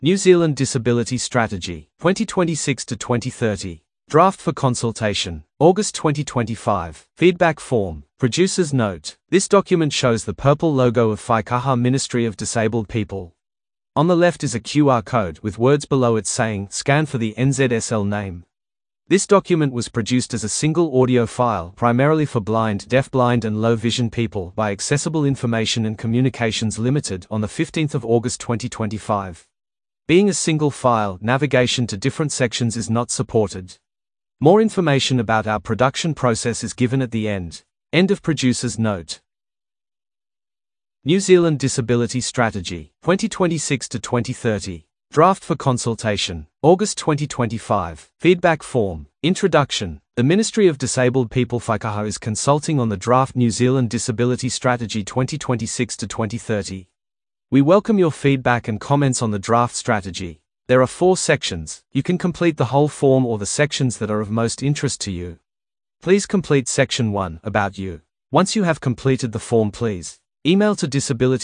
New Zealand Disability Strategy, 2026 to 2030. Draft for consultation, August 2025. Feedback form. Producer's note. This document shows the purple logo of Whaikaha Ministry of Disabled People. On the left is a QR code with words below it saying, scan for the NZSL name. This document was produced as a single audio file primarily for blind, deafblind and low vision people by Accessible Information and Communications Limited on the 15th of August 2025. Being a single file, navigation to different sections is not supported. More information about our production process is given at the end. End of producer's note. New Zealand Disability Strategy, 2026 to 2030. Draft for consultation, August 2025. Feedback form. Introduction. The Ministry of Disabled People Whaikaha is consulting on the draft New Zealand Disability Strategy 2026 to 2030. We welcome your feedback and comments on the draft strategy. There are 4 sections. You can complete the whole form or the sections that are of most interest to you. Please complete Section 1, About You. Once you have completed the form, please email to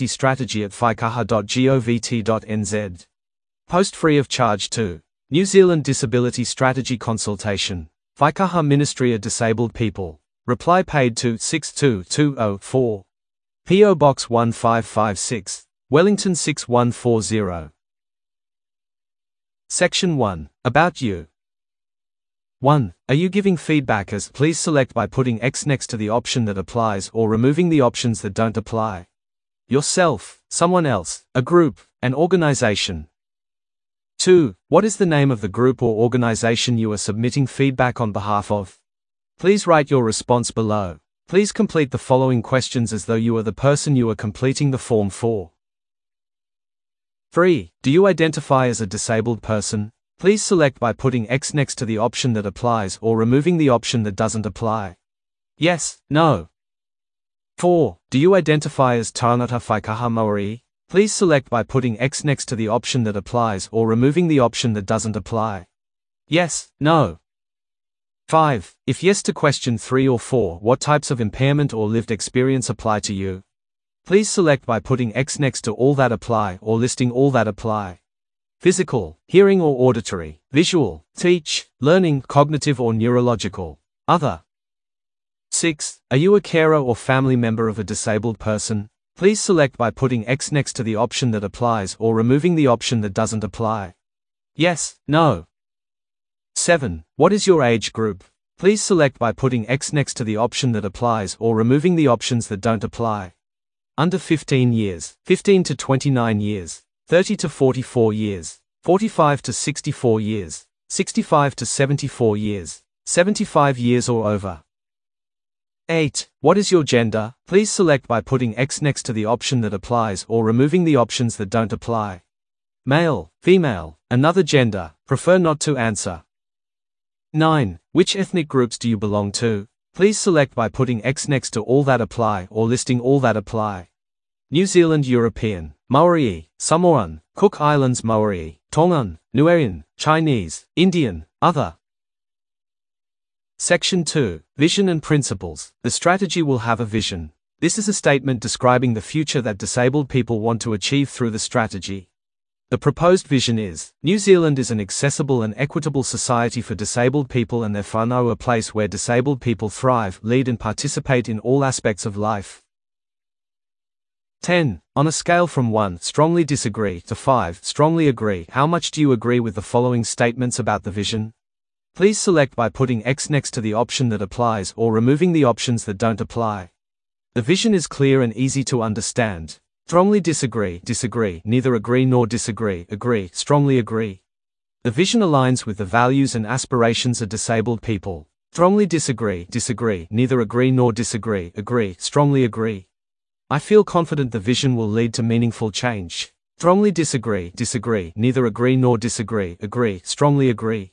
disabilitystrategy@whaikaha.govt.nz. Post free of charge to New Zealand Disability Strategy Consultation, Whaikaha Ministry of Disabled People. Reply paid to 62204. P.O. Box 1556, Wellington 6140. Section 1. About You. 1. Are you giving feedback as? Please select by putting X next to the option that applies or removing the options that don't apply. Yourself, someone else, a group, an organization. 2. What is the name of the group or organization you are submitting feedback on behalf of? Please write your response below. Please complete the following questions as though you are the person you are completing the form for. 3. Do you identify as a disabled person? Please select by putting X next to the option that applies or removing the option that doesn't apply. Yes, no. 4. Do you identify as Taonata Whaikaha Maori? Please select by putting X next to the option that applies or removing the option that doesn't apply. Yes, no. 5. If yes to question 3 or 4, what types of impairment or lived experience apply to you? Please select by putting X next to all that apply or listing all that apply. Physical, hearing or auditory, visual, teach, learning, cognitive or neurological. Other. 6. Are you a carer or family member of a disabled person? Please select by putting X next to the option that applies or removing the option that doesn't apply. Yes, no. 7. What is your age group? Please select by putting X next to the option that applies or removing the options that don't apply. Under 15 years, 15 to 29 years, 30 to 44 years, 45 to 64 years, 65 to 74 years, 75 years or over. 8. What is your gender? Please select by putting X next to the option that applies or removing the options that don't apply. Male, female, another gender, prefer not to answer. 9. Which ethnic groups do you belong to? Please select by putting X next to all that apply or listing all that apply. New Zealand European, Maori, Samoan, Cook Islands Maori, Tongan, Nuersian, Chinese, Indian, other. Section 2. Vision and Principles. The strategy will have a vision. This is a statement describing the future that disabled people want to achieve through the strategy. The proposed vision is, New Zealand is an accessible and equitable society for disabled people and their whānau, a place where disabled people thrive, lead and participate in all aspects of life. 10. On a scale from 1, strongly disagree, to 5, strongly agree, how much do you agree with the following statements about the vision? Please select by putting X next to the option that applies or removing the options that don't apply. The vision is clear and easy to understand. Strongly disagree, disagree, neither agree nor disagree, agree, strongly agree. The vision aligns with the values and aspirations of disabled people. Strongly disagree, disagree, neither agree nor disagree, agree, strongly agree. I feel confident the vision will lead to meaningful change. Strongly disagree, disagree, neither agree nor disagree, agree, strongly agree.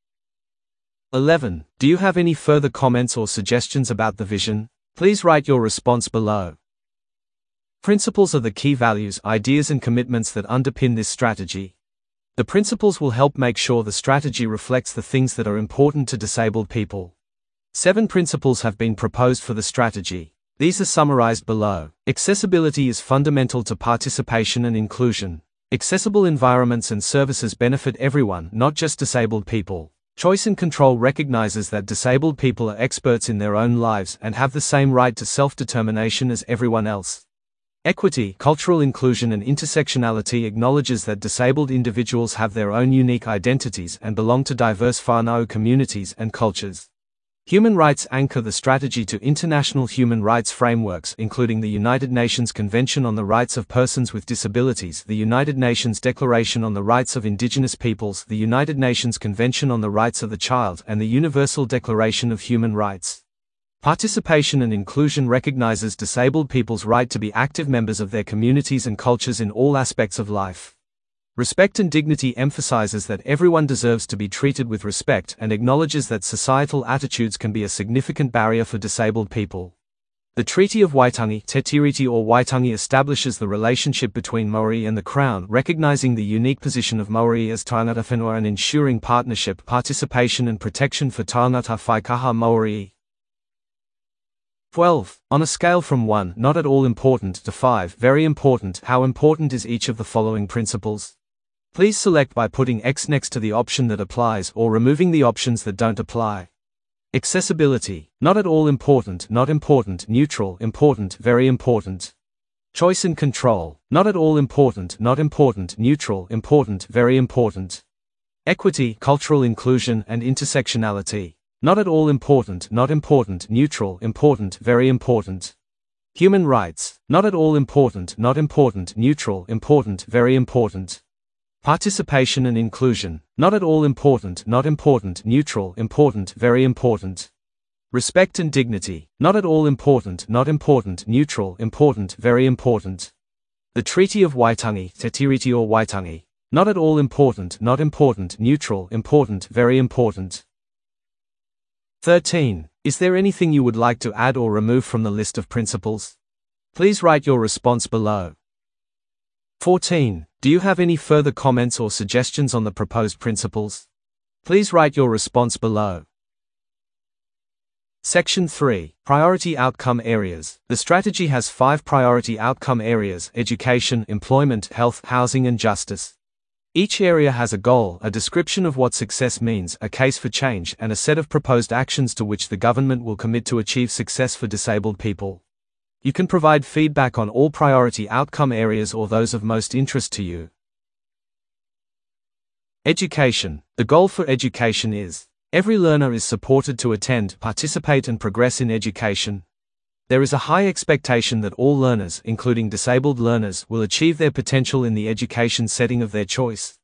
11. Do you have any further comments or suggestions about the vision? Please write your response below. Principles are the key values, ideas and commitments that underpin this strategy. The principles will help make sure the strategy reflects the things that are important to disabled people. 7 principles have been proposed for the strategy. These are summarized below. Accessibility is fundamental to participation and inclusion. Accessible environments and services benefit everyone, not just disabled people. Choice and control recognizes that disabled people are experts in their own lives and have the same right to self-determination as everyone else. Equity, cultural inclusion and intersectionality acknowledges that disabled individuals have their own unique identities and belong to diverse whānau communities and cultures. Human rights anchor the strategy to international human rights frameworks, including the United Nations Convention on the Rights of Persons with Disabilities, the United Nations Declaration on the Rights of Indigenous Peoples, the United Nations Convention on the Rights of the Child, and the Universal Declaration of Human Rights. Participation and inclusion recognizes disabled people's right to be active members of their communities and cultures in all aspects of life. Respect and dignity emphasizes that everyone deserves to be treated with respect and acknowledges that societal attitudes can be a significant barrier for disabled people. The Treaty of Waitangi, Te Tiriti o Waitangi, establishes the relationship between Maori and the Crown, recognizing the unique position of Maori as tangata whenua and ensuring partnership, participation and protection for tangata whaikaha Maori. 12. On a scale from 1, not at all important, to 5, very important, how important is each of the following principles? Please select by putting X next to the option that applies or removing the options that don't apply. Accessibility, not at all important, not important, neutral, important, very important. Choice and control, not at all important, not important, neutral, important, very important. Equity, cultural inclusion and intersectionality, not at all important, not important, neutral, important, very important. Human rights, not at all important, not important, neutral, important, very important. Participation and inclusion, not at all important, not important, neutral, important, very important. Respect and dignity, not at all important, not important, neutral, important, very important. The Treaty of Waitangi, Te Tiriti o Waitangi, not at all important, not important, neutral, important, very important. 13. Is there anything you would like to add or remove from the list of principles? Please write your response below. 14. Do you have any further comments or suggestions on the proposed principles? Please write your response below. Section 3. Priority Outcome Areas. The strategy has 5 priority outcome areas: education, employment, health, housing and justice. Each area has a goal, a description of what success means, a case for change, and a set of proposed actions to which the government will commit to achieve success for disabled people. You can provide feedback on all priority outcome areas or those of most interest to you. Education. The goal for education is: every learner is supported to attend, participate and progress in education. There is a high expectation that all learners, including disabled learners, will achieve their potential in the education setting of their choice.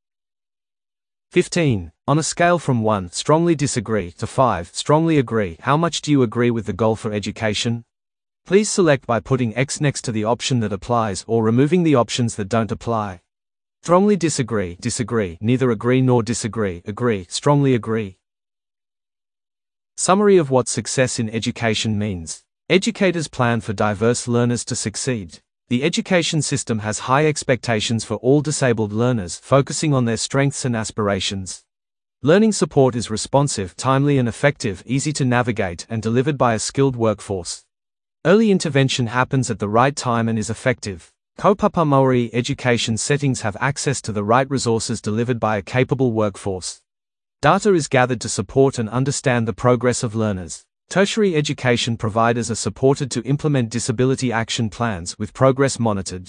15. On a scale from 1, strongly disagree, to 5, strongly agree, how much do you agree with the goal for education? Please select by putting X next to the option that applies or removing the options that don't apply. Strongly disagree, disagree, neither agree nor disagree, agree, strongly agree. Summary of what success in education means. Educators plan for diverse learners to succeed. The education system has high expectations for all disabled learners, focusing on their strengths and aspirations. Learning support is responsive, timely and effective, easy to navigate, and delivered by a skilled workforce. Early intervention happens at the right time and is effective. Kaupapa Maori education settings have access to the right resources delivered by a capable workforce. Data is gathered to support and understand the progress of learners. Tertiary education providers are supported to implement disability action plans with progress monitored.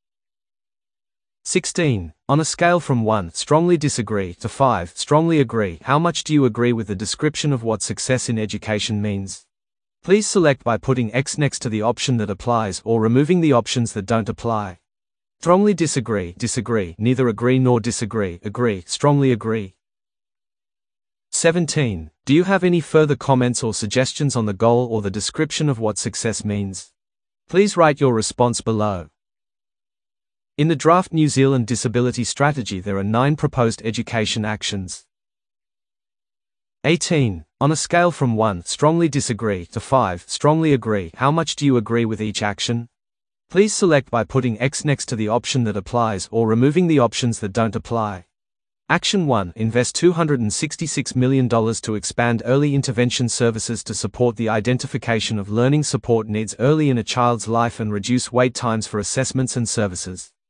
16. On a scale from 1, strongly disagree, to 5, strongly agree, how much do you agree with the description of what success in education means? Please select by putting X next to the option that applies or removing the options that don't apply. Strongly disagree, disagree, neither agree nor disagree, agree, strongly agree. 17. Do you have any further comments or suggestions on the goal or the description of what success means? Please write your response below. In the draft New Zealand Disability Strategy there are 9 proposed education actions. 18. On a scale from 1, strongly disagree, to 5, strongly agree, how much do you agree with each action? Please select by putting X next to the option that applies or removing the options that don't apply. Action 1. Invest $266 million to expand early intervention services to support the identification of learning support needs early in a child's life and reduce wait times for assessments and services.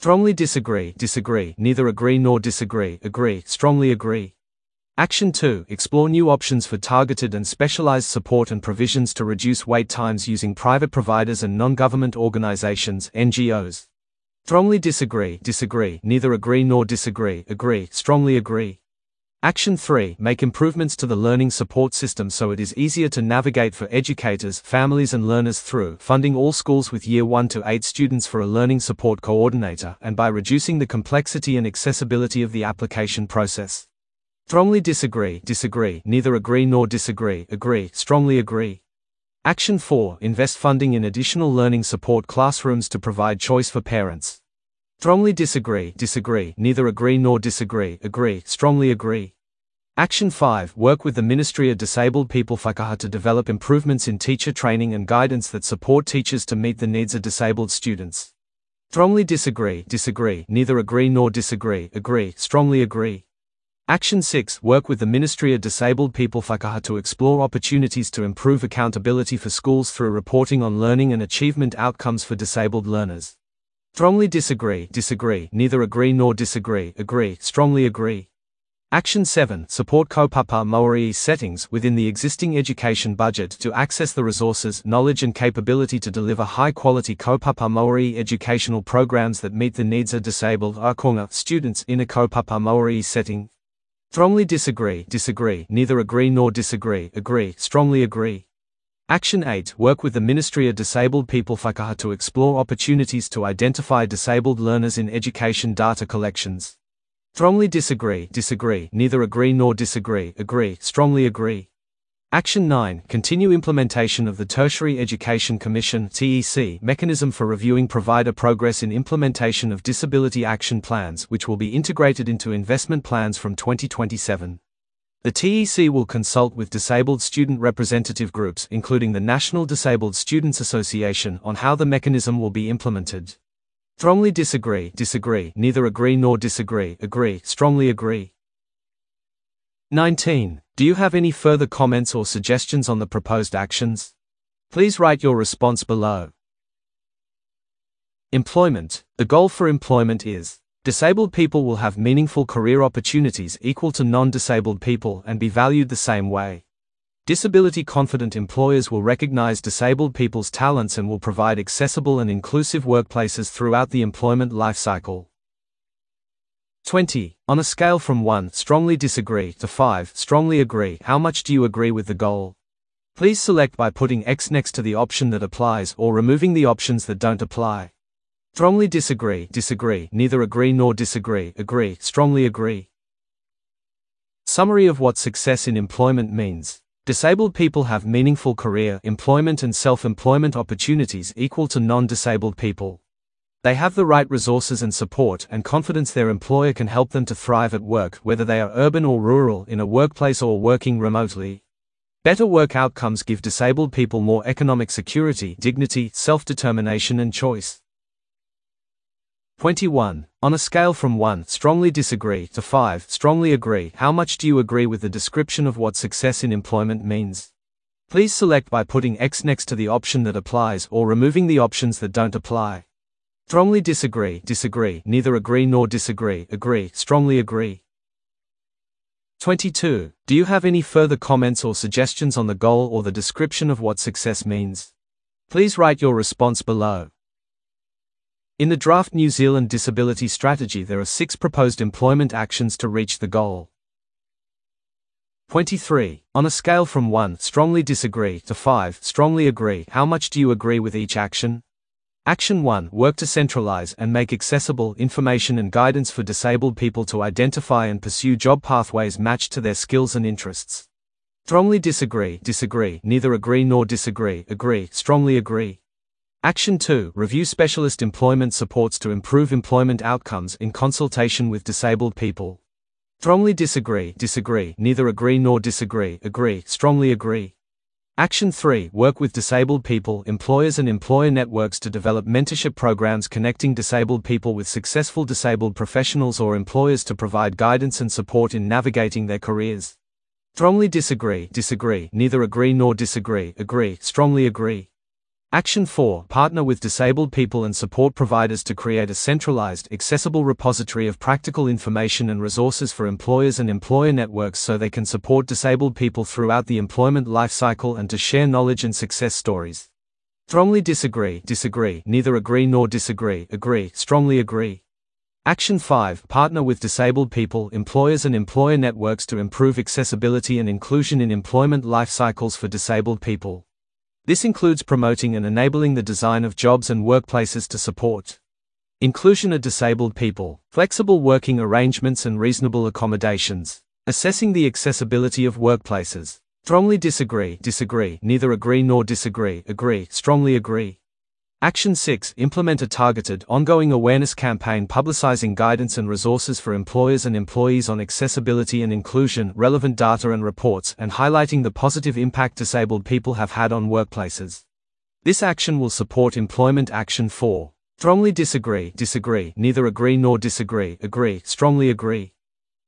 Strongly disagree, disagree, neither agree nor disagree, agree, strongly agree. Action 2. Explore new options for targeted and specialized support and provisions to reduce wait times using private providers and non-government organizations, NGOs. Strongly disagree, disagree, neither agree nor disagree, agree, strongly agree. Action 3. Make improvements to the learning support system so it is easier to navigate for educators, families and learners through funding all schools with Year 1 to 8 students for a learning support coordinator and by reducing the complexity and accessibility of the application process. Strongly disagree, disagree, neither agree nor disagree, agree, strongly agree. Action 4. Invest funding in additional learning support classrooms to provide choice for parents. Strongly disagree, disagree, neither agree nor disagree, agree, strongly agree. Action 5. Work with the Ministry of Disabled People Whakaha to develop improvements in teacher training and guidance that support teachers to meet the needs of disabled students. Strongly disagree, disagree, neither agree nor disagree, agree, strongly agree. Action 6. Work with the Ministry of Disabled People Whakaha to explore opportunities to improve accountability for schools through reporting on learning and achievement outcomes for disabled learners. Strongly disagree, disagree, neither agree nor disagree, agree, strongly agree. Action 7. Support kaupapa Maori settings within the existing education budget to access the resources, knowledge and capability to deliver high-quality kaupapa Maori educational programs that meet the needs of disabled ākonga students in a kaupapa Maori setting. Strongly disagree, disagree, neither agree nor disagree, agree, strongly agree. Action 8. Work with the Ministry of Disabled People Whakaha to explore opportunities to identify disabled learners in education data collections. Strongly disagree, disagree, neither agree nor disagree, agree, strongly agree. Action 9. Continue implementation of the Tertiary Education Commission (TEC) mechanism for reviewing provider progress in implementation of disability action plans, which will be integrated into investment plans from 2027. The TEC will consult with disabled student representative groups, including the National Disabled Students Association, on how the mechanism will be implemented. Strongly disagree, disagree, neither agree nor disagree, agree, strongly agree. 19. Do you have any further comments or suggestions on the proposed actions? Please write your response below. Employment. The goal for employment is: disabled people will have meaningful career opportunities equal to non-disabled people and be valued the same way. Disability-confident employers will recognize disabled people's talents and will provide accessible and inclusive workplaces throughout the employment lifecycle. 20. On a scale from 1, strongly disagree, to 5, strongly agree, how much do you agree with the goal? Please select by putting X next to the option that applies or removing the options that don't apply. Strongly disagree, disagree, neither agree nor disagree, agree, strongly agree. Summary of what success in employment means. Disabled people have meaningful career, employment and self-employment opportunities equal to non-disabled people. They have the right resources and support and confidence their employer can help them to thrive at work, whether they are urban or rural, in a workplace or working remotely. Better work outcomes give disabled people more economic security, dignity, self-determination and choice. 21. On a scale from 1, strongly disagree, to 5, strongly agree, how much do you agree with the description of what success in employment means? Please select by putting X next to the option that applies or removing the options that don't apply. Strongly disagree, disagree, neither agree nor disagree, agree, strongly agree. 22. Do you have any further comments or suggestions on the goal or the description of what success means? Please write your response below. In the draft New Zealand Disability Strategy there are 6 proposed employment actions to reach the goal. 23. On a scale from 1, strongly disagree, to 5, strongly agree, how much do you agree with each action? Action 1. Work to centralize and make accessible information and guidance for disabled people to identify and pursue job pathways matched to their skills and interests. Strongly disagree, disagree, neither agree nor disagree, agree, strongly agree. Action 2. Review specialist employment supports to improve employment outcomes in consultation with disabled people. Strongly disagree, disagree, neither agree nor disagree, agree, strongly agree. Action 3. Work with disabled people, employers and employer networks to develop mentorship programs connecting disabled people with successful disabled professionals or employers to provide guidance and support in navigating their careers. Strongly disagree, disagree, neither agree nor disagree, agree, strongly agree. Action 4. Partner with disabled people and support providers to create a centralized, accessible repository of practical information and resources for employers and employer networks so they can support disabled people throughout the employment lifecycle and to share knowledge and success stories. Strongly disagree, disagree, neither agree nor disagree, agree, strongly agree. Action 5. Partner with disabled people, employers and employer networks to improve accessibility and inclusion in employment life cycles for disabled people. This includes promoting and enabling the design of jobs and workplaces to support inclusion of disabled people, flexible working arrangements and reasonable accommodations, assessing the accessibility of workplaces. Strongly disagree, disagree, neither agree nor disagree, agree, strongly agree. Action 6. Implement a targeted, ongoing awareness campaign publicizing guidance and resources for employers and employees on accessibility and inclusion, relevant data and reports, and highlighting the positive impact disabled people have had on workplaces. This action will support employment. Action 4. Strongly disagree, disagree, neither agree nor disagree, agree, strongly agree.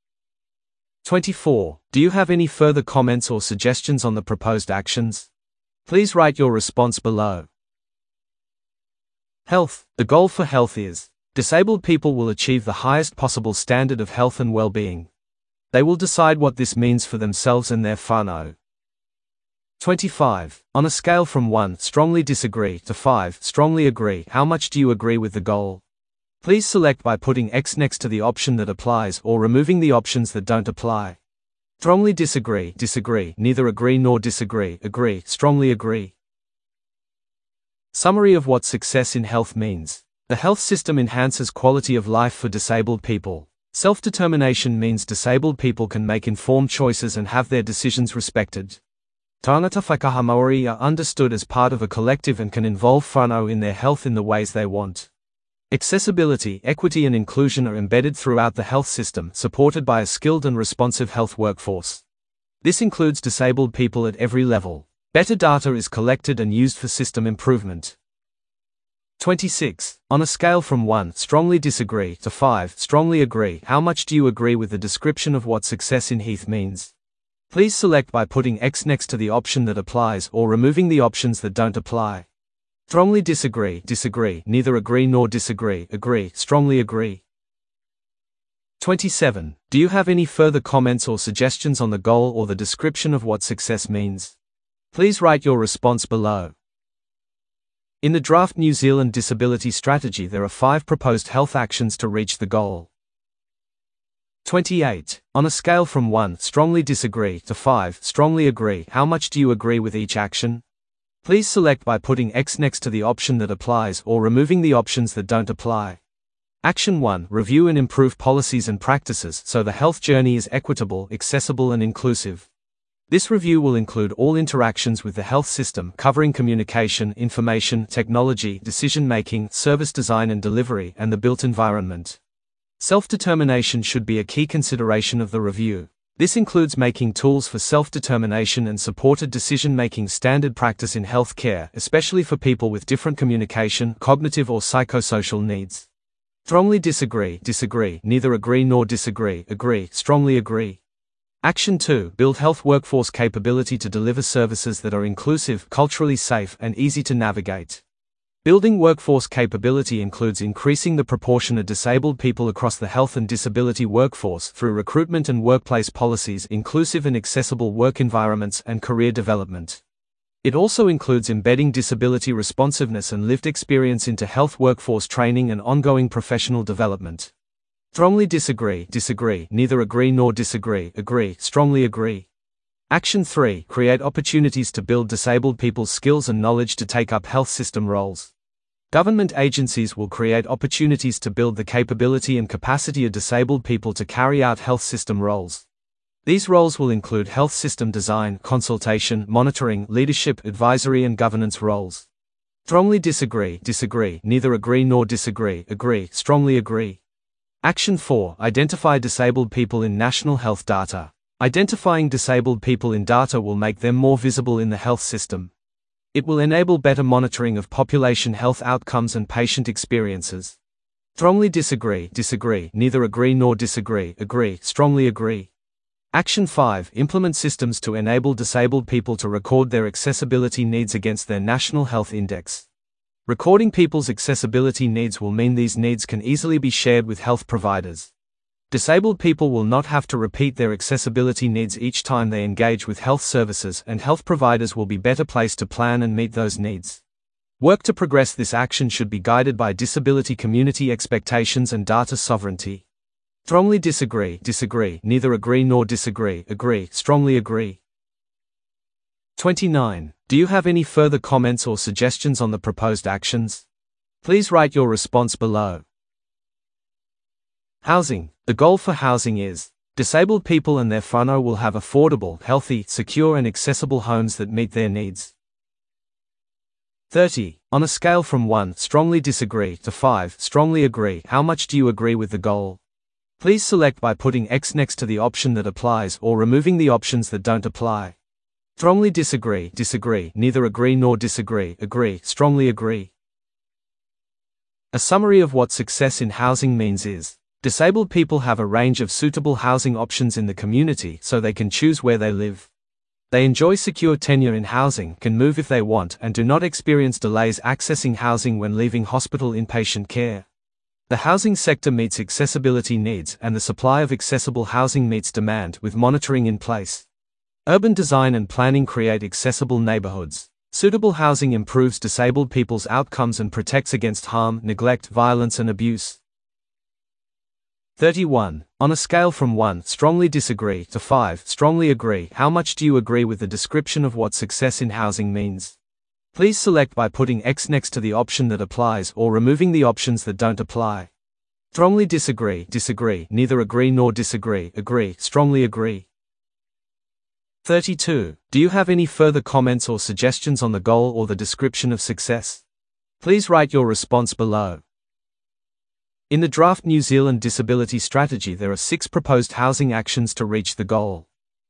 24. Do you have any further comments or suggestions on the proposed actions? Please write your response below. Health. The goal for health is disabled people will achieve the highest possible standard of health and well-being. They will decide what this means for themselves and their whānau. 25. On a scale from 1, strongly disagree, to 5, strongly agree, how much do you agree with the goal? Please select by putting X next to the option that applies or removing the options that don't apply. Strongly disagree, disagree, neither agree nor disagree, agree, strongly agree. Summary of what success in health means. The health system enhances quality of life for disabled people. Self-determination means disabled people can make informed choices and have their decisions respected. Tangata whakaha Maori are understood as part of a collective and can involve whānau in their health in the ways they want. Accessibility, equity and inclusion are embedded throughout the health system, supported by a skilled and responsive health workforce. This includes disabled people at every level. Better data is collected and used for system improvement. 26. On a scale from 1, strongly disagree, to 5, strongly agree, how much do you agree with the description of what success in health means? Please select by putting X next to the option that applies or removing the options that don't apply. Strongly disagree, disagree, neither agree nor disagree, agree, strongly agree. 27. Do you have any further comments or suggestions on the goal or the description of what success means? Please write your response below. In the draft New Zealand Disability Strategy there are 5 proposed health actions to reach the goal. 28. On a scale from 1, strongly disagree, to 5, strongly agree, how much do you agree with each action? Please select by putting X next to the option that applies or removing the options that don't apply. Action 1. Review and improve policies and practices so the health journey is equitable, accessible and inclusive. This review will include all interactions with the health system, covering communication, information, technology, decision-making, service design and delivery, and the built environment. Self-determination should be a key consideration of the review. This includes making tools for self-determination and supported decision-making standard practice in healthcare, especially for people with different communication, cognitive or psychosocial needs. Strongly disagree, disagree, neither agree nor disagree, agree, strongly agree. Action 2. Build health workforce capability to deliver services that are inclusive, culturally safe, and easy to navigate. Building workforce capability includes increasing the proportion of disabled people across the health and disability workforce through recruitment and workplace policies, inclusive and accessible work environments, and career development. It also includes embedding disability responsiveness and lived experience into health workforce training and ongoing professional development. Strongly disagree, disagree, neither agree nor disagree, agree, strongly agree. Action 3. Create opportunities to build disabled people's skills and knowledge to take up health system roles. Government agencies will create opportunities to build the capability and capacity of disabled people to carry out health system roles. These roles will include health system design, consultation, monitoring, leadership, advisory and governance roles. Strongly disagree, disagree, neither agree nor disagree, agree, strongly agree. Action 4. Identify disabled people in national health data. Identifying disabled people in data will make them more visible in the health system. It will enable better monitoring of population health outcomes and patient experiences. Strongly disagree, disagree, neither agree nor disagree, agree, strongly agree. Action 5. Implement systems to enable disabled people to record their accessibility needs against their National Health Index. Recording people's accessibility needs will mean these needs can easily be shared with health providers. Disabled people will not have to repeat their accessibility needs each time they engage with health services, and health providers will be better placed to plan and meet those needs. Work to progress this action should be guided by disability community expectations and data sovereignty. Strongly disagree, neither agree nor disagree, agree, strongly agree. 29. Do you have any further comments or suggestions on the proposed actions? Please write your response below. Housing. The goal for housing is, disabled people and their whānau will have affordable, healthy, secure and accessible homes that meet their needs. 30. On a scale from 1, strongly disagree, to 5, strongly agree, how much do you agree with the goal? Please select by putting X next to the option that applies or removing the options that don't apply. Strongly disagree, neither agree nor disagree, agree, strongly agree. A summary of what success in housing means is, disabled people have a range of suitable housing options in the community so they can choose where they live. They enjoy secure tenure in housing, can move if they want, and do not experience delays accessing housing when leaving hospital inpatient care. The housing sector meets accessibility needs, and the supply of accessible housing meets demand, with monitoring in place. Urban design and planning create accessible neighborhoods. Suitable housing improves disabled people's outcomes and protects against harm, neglect, violence, and abuse. 31. On a scale from 1, strongly disagree, to 5, strongly agree, how much do you agree with the description of what success in housing means? Please select by putting X next to the option that applies or removing the options that don't apply. Strongly disagree, neither agree nor disagree, agree, strongly agree. 32. Do you have any further comments or suggestions on the goal or the description of success? Please write your response below. In the draft New Zealand Disability Strategy there are 6 proposed housing actions to reach the goal.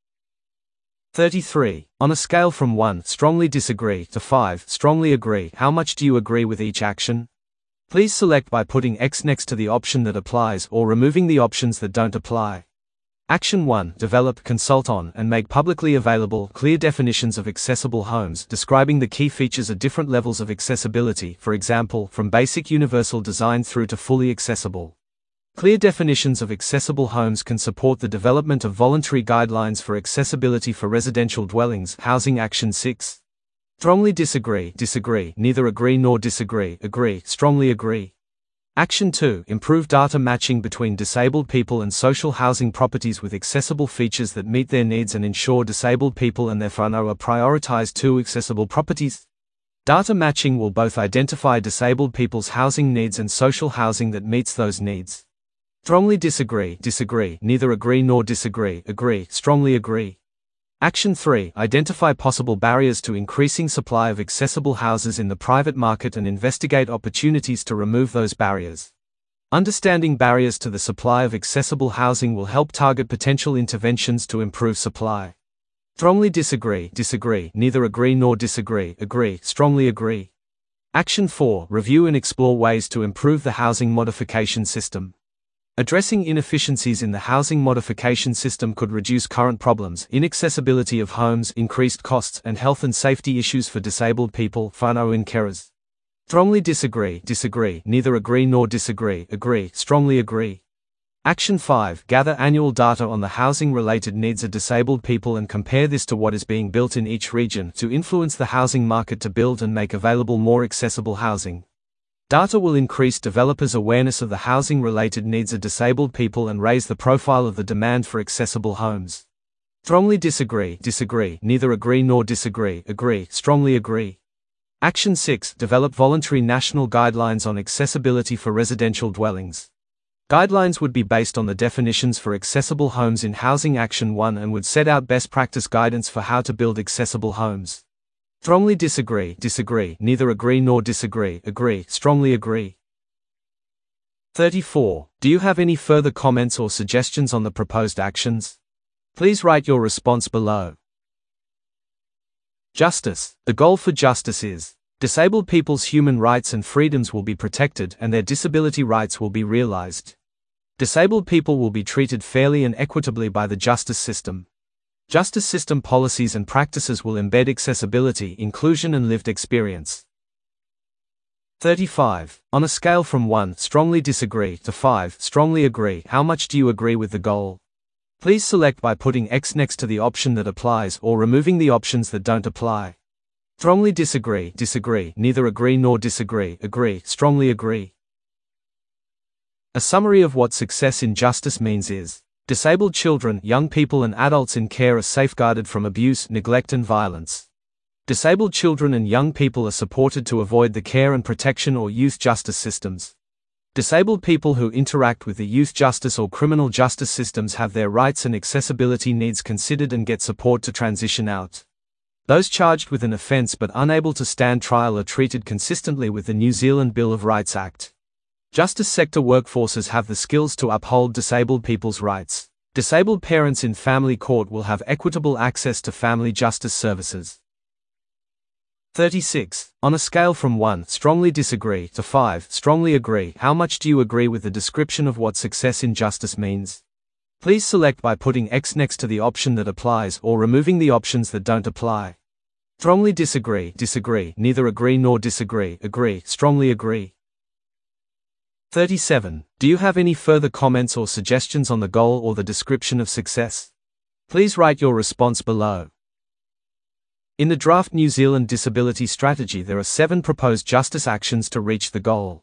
33. On a scale from 1, strongly disagree, to 5, strongly agree, how much do you agree with each action? Please select by putting X next to the option that applies or removing the options that don't apply. Action 1. Develop, consult on, and make publicly available clear definitions of accessible homes, describing the key features of different levels of accessibility, for example, from basic universal design through to fully accessible. Clear definitions of accessible homes can support the development of voluntary guidelines for accessibility for residential dwellings. Housing Action 6. Strongly disagree, neither agree nor disagree, agree, strongly agree. Action 2. Improve data matching between disabled people and social housing properties with accessible features that meet their needs and ensure disabled people and their whānau are prioritized to accessible properties. Data matching will both identify disabled people's housing needs and social housing that meets those needs. Strongly disagree, neither agree nor disagree, agree, strongly agree. Action 3. Identify possible barriers to increasing supply of accessible houses in the private market and investigate opportunities to remove those barriers. Understanding barriers to the supply of accessible housing will help target potential interventions to improve supply. Strongly disagree, neither agree nor disagree, agree, strongly agree. Action 4. Review and explore ways to improve the housing modification system. Addressing inefficiencies in the housing modification system could reduce current problems, inaccessibility of homes, increased costs, and health and safety issues for disabled people, whānau and carers. Strongly disagree, neither agree nor disagree, agree, strongly agree. Action 5. Gather annual data on the housing-related needs of disabled people and compare this to what is being built in each region to influence the housing market to build and make available more accessible housing. Data will increase developers' awareness of the housing-related needs of disabled people and raise the profile of the demand for accessible homes. Strongly disagree, neither agree nor disagree, agree, strongly agree. Action 6. Develop voluntary national guidelines on accessibility for residential dwellings. Guidelines would be based on the definitions for accessible homes in Housing Action 1 and would set out best practice guidance for how to build accessible homes. Strongly disagree, neither agree nor disagree, agree, strongly agree. 34. Do you have any further comments or suggestions on the proposed actions? Please write your response below. Justice. The goal for justice is, disabled people's human rights and freedoms will be protected and their disability rights will be realized. Disabled people will be treated fairly and equitably by the justice system. Justice system policies and practices will embed accessibility, inclusion, and lived experience. 35. On a scale from 1, strongly disagree, to 5, strongly agree, how much do you agree with the goal? Please select by putting X next to the option that applies or removing the options that don't apply. Strongly disagree, disagree, neither agree nor disagree, agree, strongly agree. A summary of what success in justice means is: disabled children, young people and adults in care are safeguarded from abuse, neglect and violence. Disabled children and young people are supported to avoid the care and protection or youth justice systems. Disabled people who interact with the youth justice or criminal justice systems have their rights and accessibility needs considered and get support to transition out. Those charged with an offence but unable to stand trial are treated consistently with the New Zealand Bill of Rights Act. Justice sector workforces have the skills to uphold disabled people's rights. Disabled parents in family court will have equitable access to family justice services. 36. On a scale from 1, strongly disagree, to 5, strongly agree, how much do you agree with the description of what success in justice means? Please select by putting X next to the option that applies or removing the options that don't apply. Strongly disagree, disagree, neither agree nor disagree, agree, strongly agree. 37. Do you have any further comments or suggestions on the goal or the description of success? Please write your response below. In the draft New Zealand Disability Strategy there are 7 proposed justice actions to reach the goal.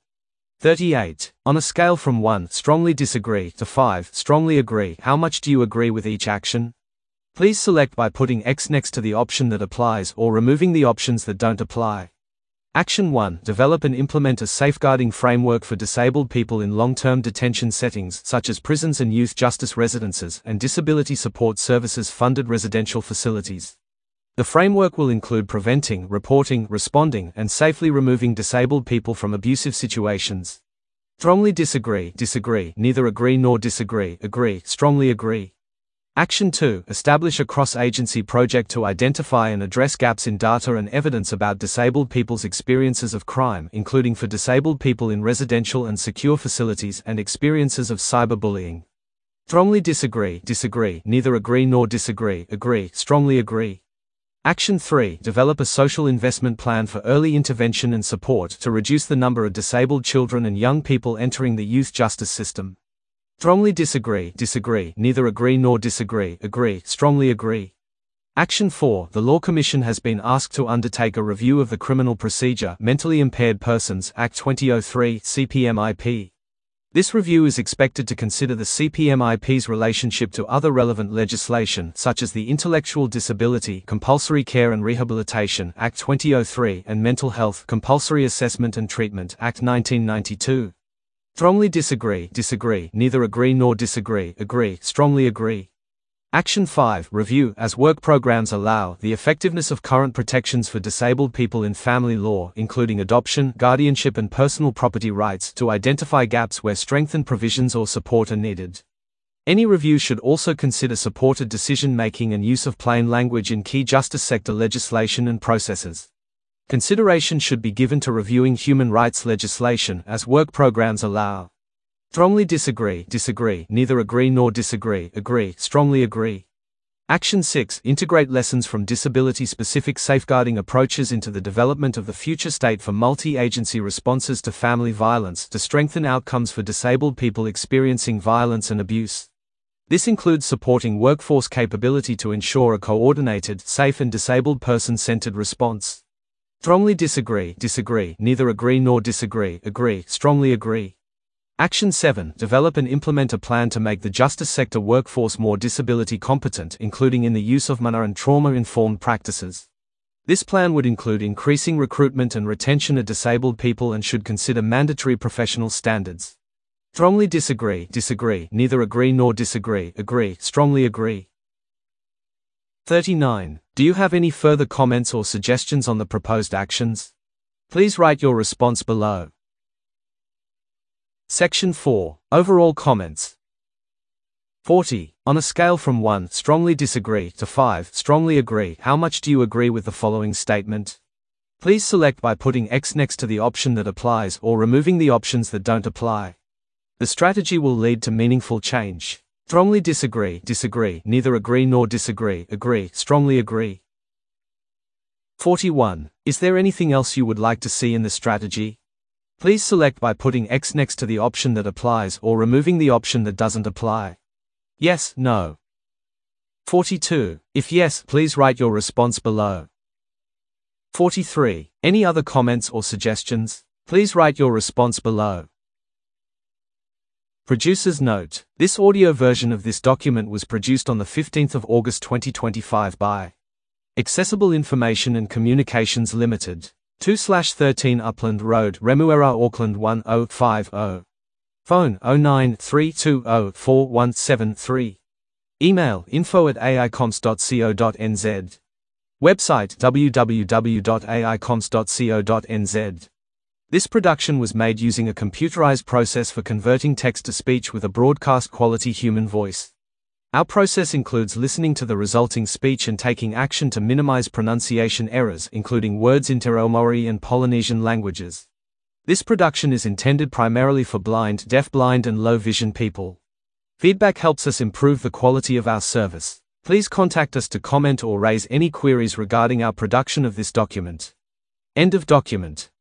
38. On a scale from 1, strongly disagree, to 5, strongly agree, how much do you agree with each action? Please select by putting X next to the option that applies or removing the options that don't apply. Action 1. Develop and implement a safeguarding framework for disabled people in long-term detention settings such as prisons and youth justice residences and disability support services funded residential facilities. The framework will include preventing, reporting, responding, and safely removing disabled people from abusive situations. Strongly disagree, disagree, neither agree nor disagree, agree, strongly agree. Action 2. Establish a cross-agency project to identify and address gaps in data and evidence about disabled people's experiences of crime, including for disabled people in residential and secure facilities and experiences of cyberbullying. Strongly disagree, disagree, neither agree nor disagree, agree, strongly agree. Action 3. Develop a social investment plan for early intervention and support to reduce the number of disabled children and young people entering the youth justice system. Strongly disagree, disagree, neither agree nor disagree, agree, strongly agree. Action 4. The Law Commission has been asked to undertake a review of the Criminal Procedure, Mentally Impaired Persons Act 2003, CPMIP. This review is expected to consider the CPMIP's relationship to other relevant legislation such as the Intellectual Disability Compulsory Care and Rehabilitation Act 2003 and Mental Health Compulsory Assessment and Treatment Act 1992. Strongly disagree, disagree, neither agree nor disagree, agree, strongly agree. Action 5. Review, as work programs allow, the effectiveness of current protections for disabled people in family law, including adoption, guardianship and personal property rights, to identify gaps where strengthened provisions or support are needed. Any review should also consider supported decision-making and use of plain language in key justice sector legislation and processes. Consideration should be given to reviewing human rights legislation as work programs allow. Strongly disagree, disagree, neither agree nor disagree, agree, strongly agree. Action 6. Integrate lessons from disability-specific safeguarding approaches into the development of the future state for multi-agency responses to family violence to strengthen outcomes for disabled people experiencing violence and abuse. This includes supporting workforce capability to ensure a coordinated, safe and disabled person-centered response. Strongly disagree, disagree, neither agree nor disagree, agree, strongly agree. Action 7. Develop and implement a plan to make the justice sector workforce more disability competent, including in the use of MANA and trauma-informed practices. This plan would include increasing recruitment and retention of disabled people and should consider mandatory professional standards. Strongly disagree, disagree, neither agree nor disagree, agree, strongly agree. 39. Do you have any further comments or suggestions on the proposed actions? Please write your response below. Section 4. Overall comments. 40. On a scale from 1, strongly disagree, to 5, strongly agree, how much do you agree with the following statement? Please select by putting X next to the option that applies or removing the options that don't apply. The strategy will lead to meaningful change. Strongly disagree, disagree, neither agree nor disagree, agree, strongly agree. 41. Is there anything else you would like to see in the strategy? Please select by putting X next to the option that applies or removing the option that doesn't apply. Yes, no. 42. If yes, please write your response below. 43. Any other comments or suggestions? Please write your response below. Producer's note: this audio version of this document was produced on the 15th of August 2025 by Accessible Information and Communications Limited, 2/13 Upland Road, Remuera, Auckland 1050. Phone 0932044173. Email info@aicomps.co.nz. Website www.aicomps.co.nz. This production was made using a computerized process for converting text to speech with a broadcast quality human voice. Our process includes listening to the resulting speech and taking action to minimize pronunciation errors, including words in Te Reo Māori and Polynesian languages. This production is intended primarily for blind, deafblind, and low vision people. Feedback helps us improve the quality of our service. Please contact us to comment or raise any queries regarding our production of this document. End of document.